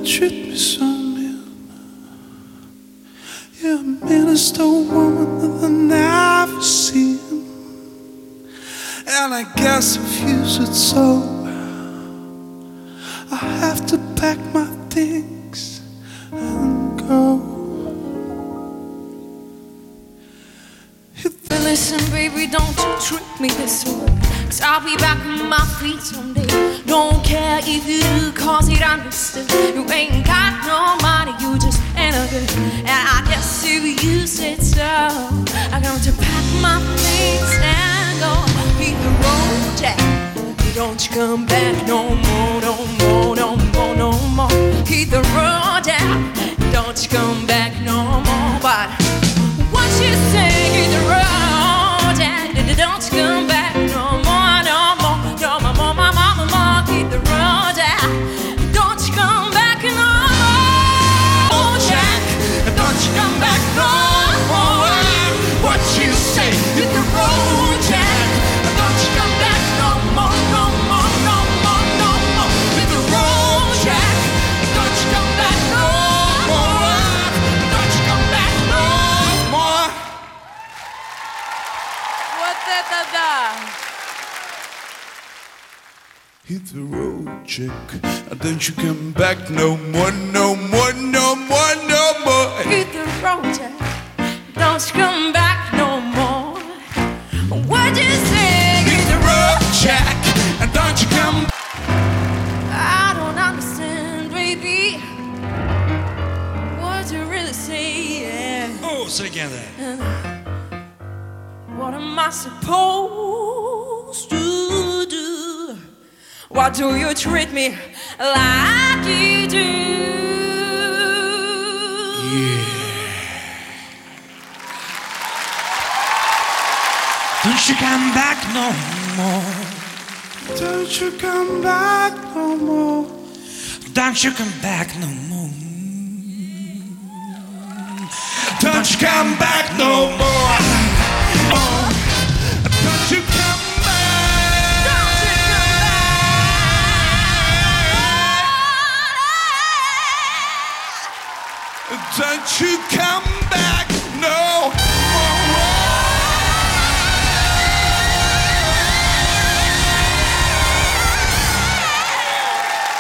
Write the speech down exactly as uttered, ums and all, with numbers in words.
treat me so mean. You're a minister woman that I've never seen. And I guess if you said so, I have to pack my things and go. Listen, baby, don't you treat me this way, 'cause I'll be back on my feet someday. Don't care if you do, 'cause it understood. You ain't got no money, you just ain't a good. And I guess if you said so, I got to pack my things and go. Hit the road, Jack. Don't you come back no more, no more, no more, no more. Hit the road, Jack. Don't you come back no more. But what you say, hit the road. Don't you come back no more, no more, no more, more, more, more, more, more. Keep the road out. Don't you come back no more, oh Jack. Don't you come back no more. What you say? Hit the road, Jack. Don't you come back no more, no more, no more, no more. Hit the road, Jack. Don't you come back no more. Don't you come back no more. Да-да. Hit the road, Jack. Don't you come back no more, no more, no more, no more. Hit the road, Jack. Don't you come back no more. What'd you say? Hit the road, Jack. Don't you come. I don't understand, baby. What you really say? Yeah. Oh, say again there. What am I supposed to do? Why do you treat me like you do? Yeah. Don't you come back no more. Don't you come back no more. Don't you come back no more. Don't you come back no more. Oh, don't you come back. Don't you come back. Don't you come back.